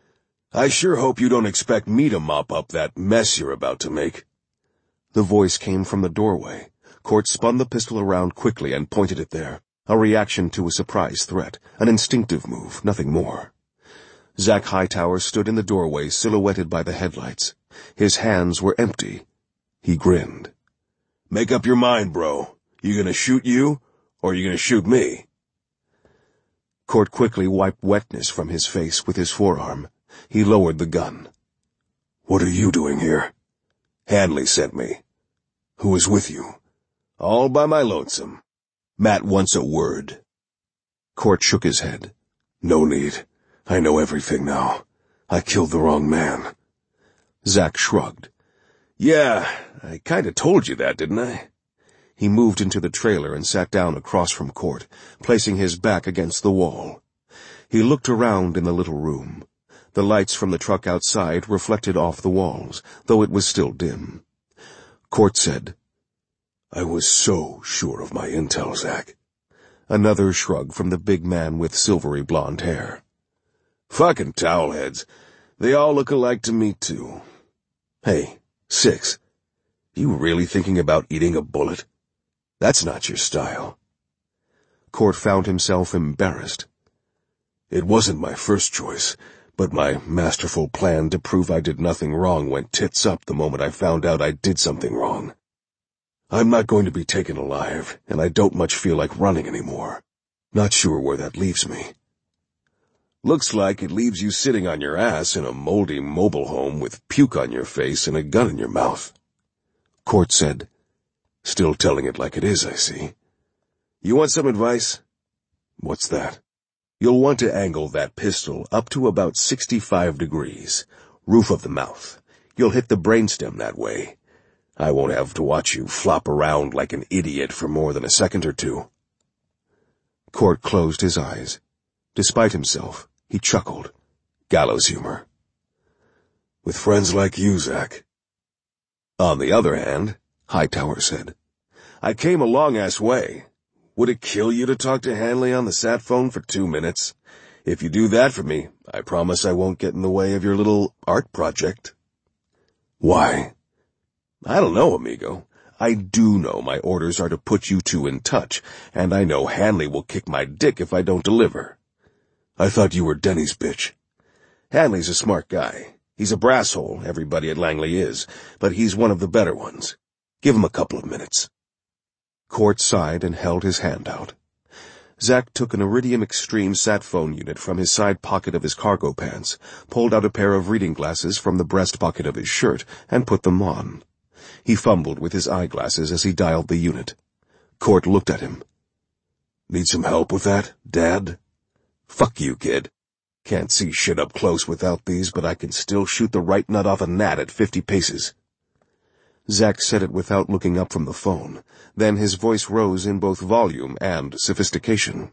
I sure hope you don't expect me to mop up that mess you're about to make. The voice came from the doorway. Cort spun the pistol around quickly and pointed it there, a reaction to a surprise threat, an instinctive move, nothing more. Zack Hightower stood in the doorway, silhouetted by the headlights. His hands were empty. He grinned. Make up your mind, bro. You gonna shoot you, or you gonna shoot me? Cort quickly wiped wetness from his face with his forearm. He lowered the gun. What are you doing here? Hanley sent me. Who is with you? All by my lonesome. Matt wants a word. Cort shook his head. No need. I know everything now. I killed the wrong man. Zack shrugged. Yeah, I kinda told you that, didn't I? He moved into the trailer and sat down across from Cort, placing his back against the wall. He looked around in the little room. The lights from the truck outside reflected off the walls, though it was still dim. Cort said, I was so sure of my intel, Zack. Another shrug from the big man with silvery blonde hair. Fucking towelheads. They all look alike to me, too. Hey, Six, you really thinking about eating a bullet? That's not your style. Cort found himself embarrassed. It wasn't my first choice, but my masterful plan to prove I did nothing wrong went tits up the moment I found out I did something wrong. I'm not going to be taken alive, and I don't much feel like running anymore. Not sure where that leaves me. Looks like it leaves you sitting on your ass in a moldy mobile home with puke on your face and a gun in your mouth. Cort said, Still telling it like it is, I see. You want some advice? What's that? You'll want to angle that pistol up to about sixty-five degrees, roof of the mouth. You'll hit the brainstem that way. I won't have to watch you flop around like an idiot for more than a second or two. Cort closed his eyes. Despite himself, he chuckled. Gallows humor. With friends like you, Zack. On the other hand, Hightower said, I came a long-ass way. Would it kill you to talk to Hanley on the sat phone for two minutes? If you do that for me, I promise I won't get in the way of your little art project. Why? I don't know, amigo. I do know my orders are to put you two in touch, and I know Hanley will kick my dick if I don't deliver. I thought you were Denny's bitch. Hanley's a smart guy. He's a brasshole, everybody at Langley is, but he's one of the better ones. Give him a couple of minutes. Cort sighed and held his hand out. Zack took an Iridium Extreme sat phone unit from his side pocket of his cargo pants, pulled out a pair of reading glasses from the breast pocket of his shirt, and put them on. He fumbled with his eyeglasses as he dialed the unit. Court looked at him. "Need some help with that, Dad?" "Fuck you, kid. Can't see shit up close without these, but I can still shoot the right nut off a gnat at fifty paces." Zack said it without looking up from the phone. Then his voice rose in both volume and sophistication.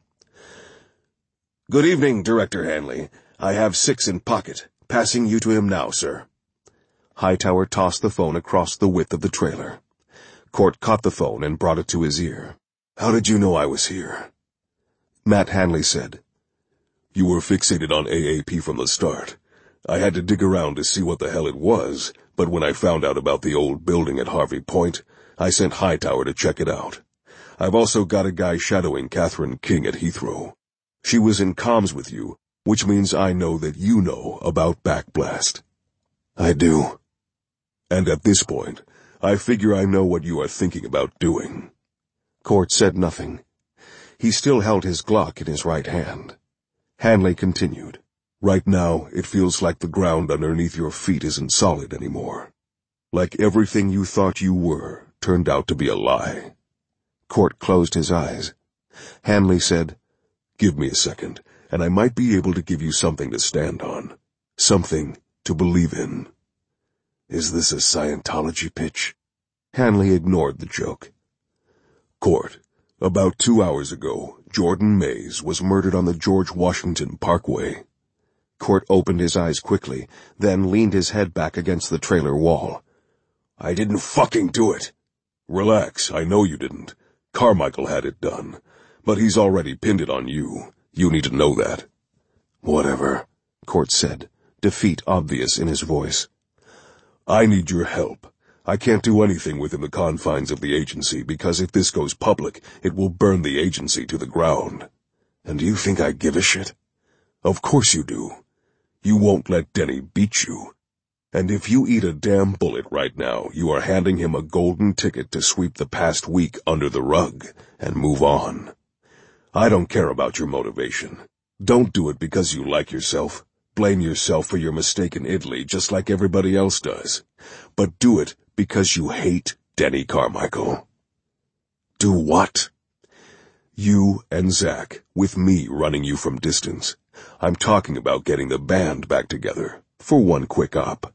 "Good evening, Director Hanley. I have six in pocket. Passing you to him now, sir." Hightower tossed the phone across the width of the trailer. Court caught the phone and brought it to his ear. "How did you know I was here?" Matt Hanley said. "You were fixated on A A P from the start. I had to dig around to see what the hell it was, but when I found out about the old building at Harvey Point, I sent Hightower to check it out. I've also got a guy shadowing Catherine King at Heathrow. She was in comms with you, which means I know that you know about Backblast." "I do." "And at this point, I figure I know what you are thinking about doing." Court said nothing. He still held his Glock in his right hand. Hanley continued. "Right now, it feels like the ground underneath your feet isn't solid anymore. Like everything you thought you were turned out to be a lie." Court closed his eyes. Hanley said, "Give me a second, and I might be able to give you something to stand on. Something to believe in." "Is this a Scientology pitch?" Hanley ignored the joke. "Court, about two hours ago, Jordan Mays was murdered on the George Washington Parkway." Court opened his eyes quickly, then leaned his head back against the trailer wall. "I didn't fucking do it." "Relax, I know you didn't. Carmichael had it done. But he's already pinned it on you. You need to know that." "Whatever," Court said, defeat obvious in his voice. "I need your help. I can't do anything within the confines of the agency because if this goes public, it will burn the agency to the ground." "And you think I give a shit?" "Of course you do. You won't let Denny beat you. And if you eat a damn bullet right now, you are handing him a golden ticket to sweep the past week under the rug and move on. I don't care about your motivation. Don't do it because you like yourself. Blame yourself for your mistake in Italy just like everybody else does. But do it because you hate Denny Carmichael." "Do what?" "You and Zack, with me running you from distance. I'm talking about getting the band back together, for one quick op."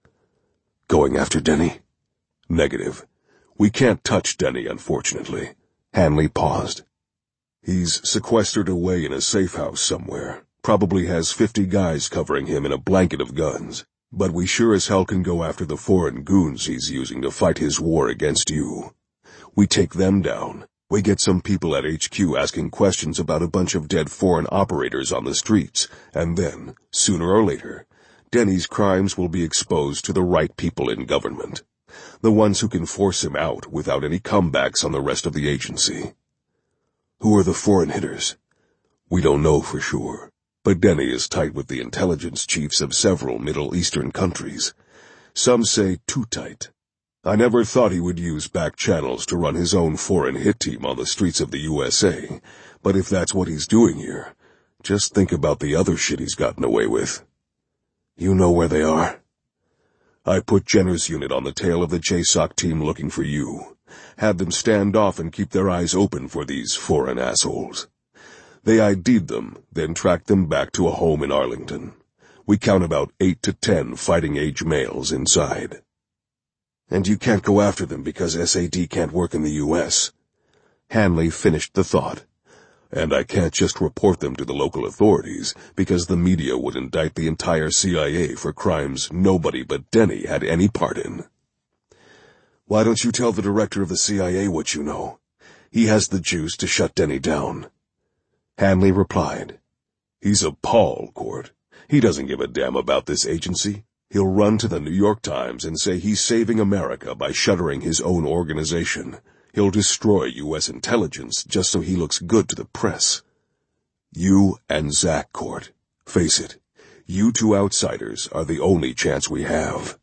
"Going after Denny?" "Negative. We can't touch Denny, unfortunately." Hanley paused. "He's sequestered away in a safe house somewhere. Probably has fifty guys covering him in a blanket of guns. But we sure as hell can go after the foreign goons he's using to fight his war against you. We take them down. We get some people at H Q asking questions about a bunch of dead foreign operators on the streets, and then, sooner or later, Denny's crimes will be exposed to the right people in government. The ones who can force him out without any comebacks on the rest of the agency." "Who are the foreign hitters?" "We don't know for sure, but Denny is tight with the intelligence chiefs of several Middle Eastern countries. Some say too tight. I never thought he would use back channels to run his own foreign hit team on the streets of the U S A, but if that's what he's doing here, just think about the other shit he's gotten away with." "You know where they are?" "I put Jenner's unit on the tail of the J SOC team looking for you. Had them stand off and keep their eyes open for these foreign assholes. They I D'd them, then tracked them back to a home in Arlington. We count about eight to ten fighting-age males inside." "And you can't go after them because S A D can't work in the U S" Hanley finished the thought. "And I can't just report them to the local authorities because the media would indict the entire C I A for crimes nobody but Denny had any part in." "Why don't you tell the director of the C I A what you know? He has the juice to shut Denny down." Hanley replied, "He's a Paul, Court. He doesn't give a damn about this agency. He'll run to the New York Times and say he's saving America by shuttering his own organization. He'll destroy U S intelligence just so he looks good to the press. You and Zack, Court. Face it, you two outsiders are the only chance we have."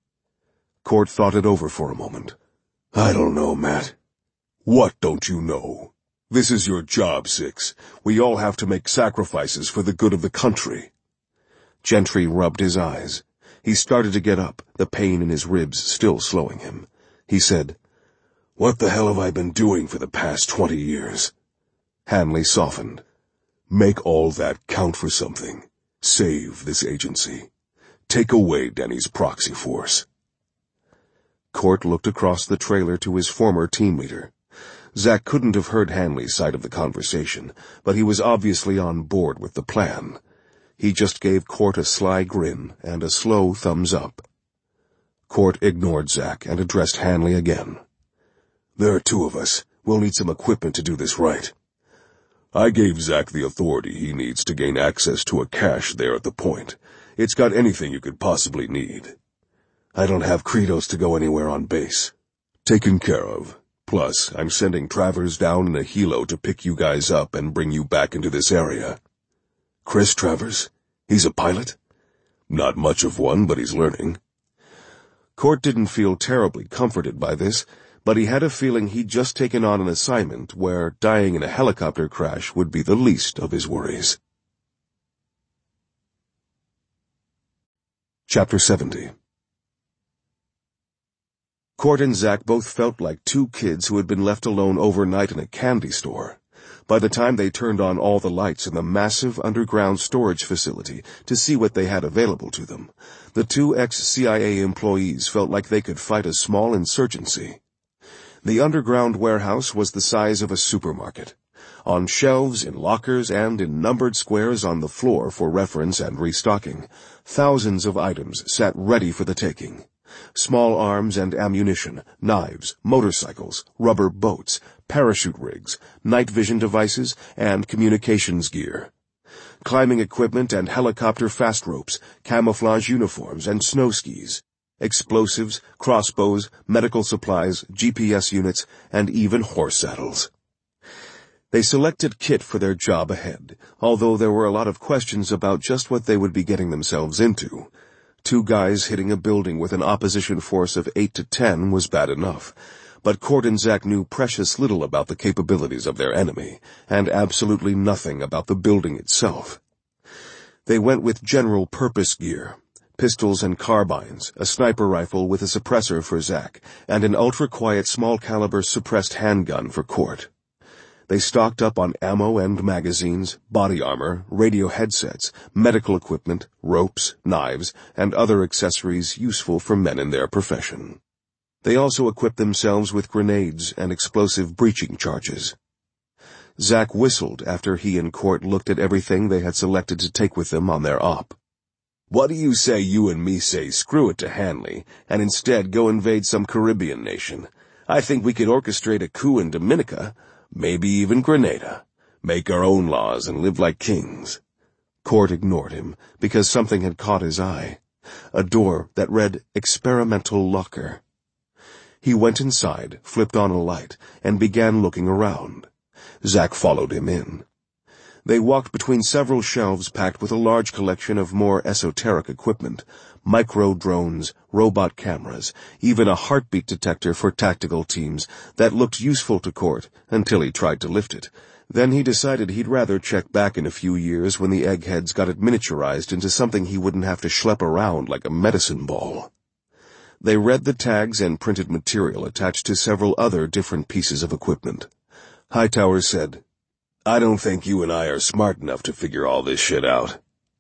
Court thought it over for a moment. "I don't know, Matt." "What don't you know? This is your job, Six. We all have to make sacrifices for the good of the country. Gentry rubbed his eyes. He started to get up, the pain in his ribs still slowing him. He said, "What the hell have I been doing for the past twenty years? Hanley softened. Make all that count for something. Save this agency. Take away Denny's proxy force. Court looked across the trailer to his former team leader. Zack couldn't have heard Hanley's side of the conversation, but he was obviously on board with the plan. He just gave Court a sly grin and a slow thumbs up. Court ignored Zack and addressed Hanley again. There are two of us. We'll need some equipment to do this right. I gave Zack the authority he needs to gain access to a cache there at the point. It's got anything you could possibly need. I don't have Kratos to go anywhere on base. Taken care of. Plus, I'm sending Travers down in a helo to pick you guys up and bring you back into this area. Chris Travers? He's a pilot? Not much of one, but he's learning. Court didn't feel terribly comforted by this, but he had a feeling he'd just taken on an assignment where dying in a helicopter crash would be the least of his worries. Chapter seventy. Court and Zack both felt like two kids who had been left alone overnight in a candy store. By the time they turned on all the lights in the massive underground storage facility to see what they had available to them, the two ex-C I A employees felt like they could fight a small insurgency. The underground warehouse was the size of a supermarket. On shelves, in lockers, and in numbered squares on the floor for reference and restocking, thousands of items sat ready for the taking. Small arms and ammunition, knives, motorcycles, rubber boats, parachute rigs, night vision devices, and communications gear. Climbing equipment and helicopter fast ropes, camouflage uniforms and snow skis. Explosives, crossbows, medical supplies, G P S units, and even horse saddles. They selected kit for their job ahead, although there were a lot of questions about just what they would be getting themselves into. Two guys hitting a building with an opposition force of eight to ten was bad enough, but Court and Zack knew precious little about the capabilities of their enemy, and absolutely nothing about the building itself. They went with general-purpose gear, pistols and carbines, a sniper rifle with a suppressor for Zack, and an ultra-quiet small-caliber suppressed handgun for Court. They stocked up on ammo and magazines, body armor, radio headsets, medical equipment, ropes, knives, and other accessories useful for men in their profession. They also equipped themselves with grenades and explosive breaching charges. Zack whistled after he and Court looked at everything they had selected to take with them on their op. What do you say you and me say screw it to Hanley, and instead go invade some Caribbean nation? I think we could orchestrate a coup in Dominica, maybe even Grenada, make our own laws and live like kings. Court ignored him, because something had caught his eye. A door that read Experimental Locker. He went inside, flipped on a light, and began looking around. Zack followed him in. They walked between several shelves packed with a large collection of more esoteric equipment, micro-drones, robot cameras, even a heartbeat detector for tactical teams that looked useful to Court until he tried to lift it. Then he decided he'd rather check back in a few years when the eggheads got it miniaturized into something he wouldn't have to schlep around like a medicine ball. They read the tags and printed material attached to several other different pieces of equipment. Hightower said, I don't think you and I are smart enough to figure all this shit out.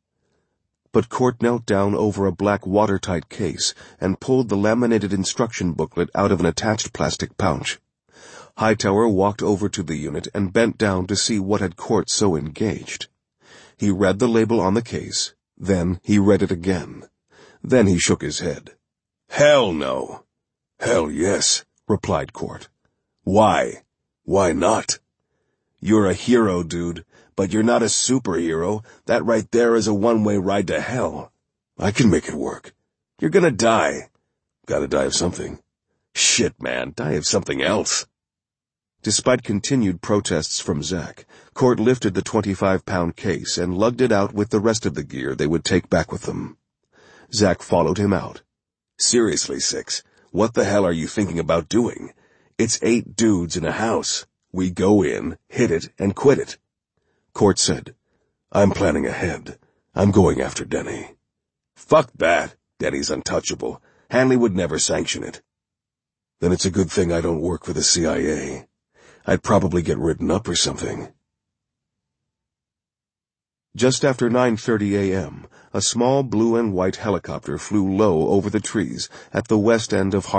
But Court knelt down over a black watertight case and pulled the laminated instruction booklet out of an attached plastic pouch. Hightower walked over to the unit and bent down to see what had Court so engaged. He read the label on the case, then he read it again. Then he shook his head. Hell no. Hell yes, replied Court. Why? Why not? You're a hero, dude, but you're not a superhero. That right there is a one-way ride to hell. I can make it work. You're gonna die. Gotta die of something. Shit, man, die of something else. Despite continued protests from Zack, Court lifted the twenty-five pound case and lugged it out with the rest of the gear they would take back with them. Zack followed him out. Seriously, Six, what the hell are you thinking about doing? It's eight dudes in a house. We go in, hit it, and quit it. Cort said, I'm planning ahead. I'm going after Denny. Fuck that. Denny's untouchable. Hanley would never sanction it. Then it's a good thing I don't work for the C I A. I'd probably get written up or something. Just after nine thirty a.m., a small blue and white helicopter flew low over the trees at the west end of